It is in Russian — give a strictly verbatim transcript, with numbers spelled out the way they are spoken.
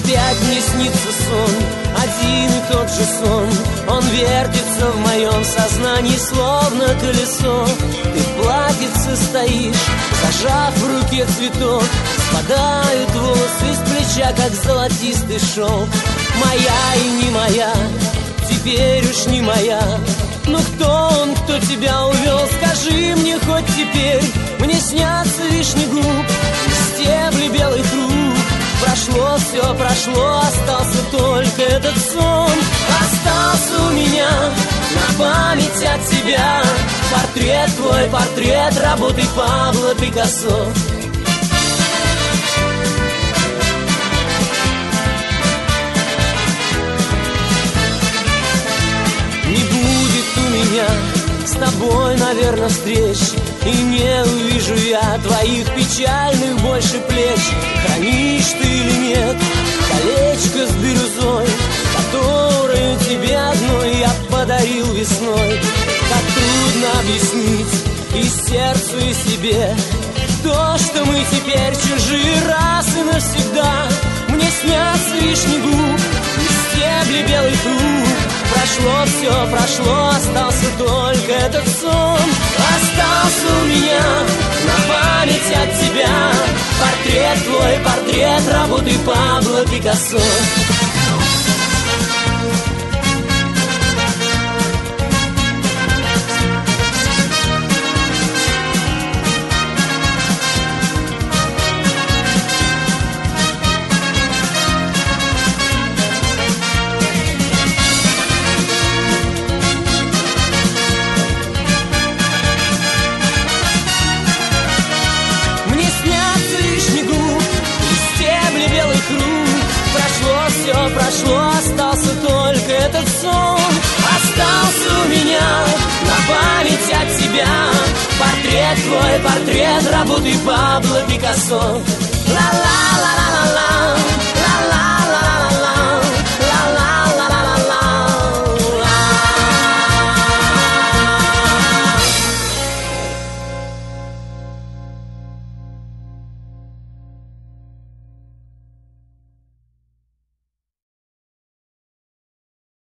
Опять мне снится сон, один и тот же сон. Он вертится в моем сознании, словно колесо. Ты в платьице стоишь, зажав в руке цветок. Спадают волосы с плеча, как золотистый шелк. Моя и не моя, теперь уж не моя. Ну кто он, кто тебя увел? Скажи мне хоть теперь. Мне снятся вишни губ, стебли белых рук. Прошло все, прошло, остался только этот сон. Остался у меня на память от тебя портрет твой, портрет работы Пабло Пикассо. Не будет у меня с тобой, наверное, встреч, и не увижу я твоих печальных больше плеч. Хранишь ты или нет колечко с бирюзой, которое тебе одной я подарил весной? Как трудно объяснить и сердцу, и себе то, что мы теперь чужие раз и навсегда. Мне снятся вишни губ и стебли белых рук. Прошло все, прошло, остался только этот сон. Остался у меня на память от тебя портрет твой, портрет работы Пабло Пикассо. Прошло, остался только этот сон. Остался у меня на память от тебя портрет твой, портрет работы Пабло Пикассо. Ла-ла.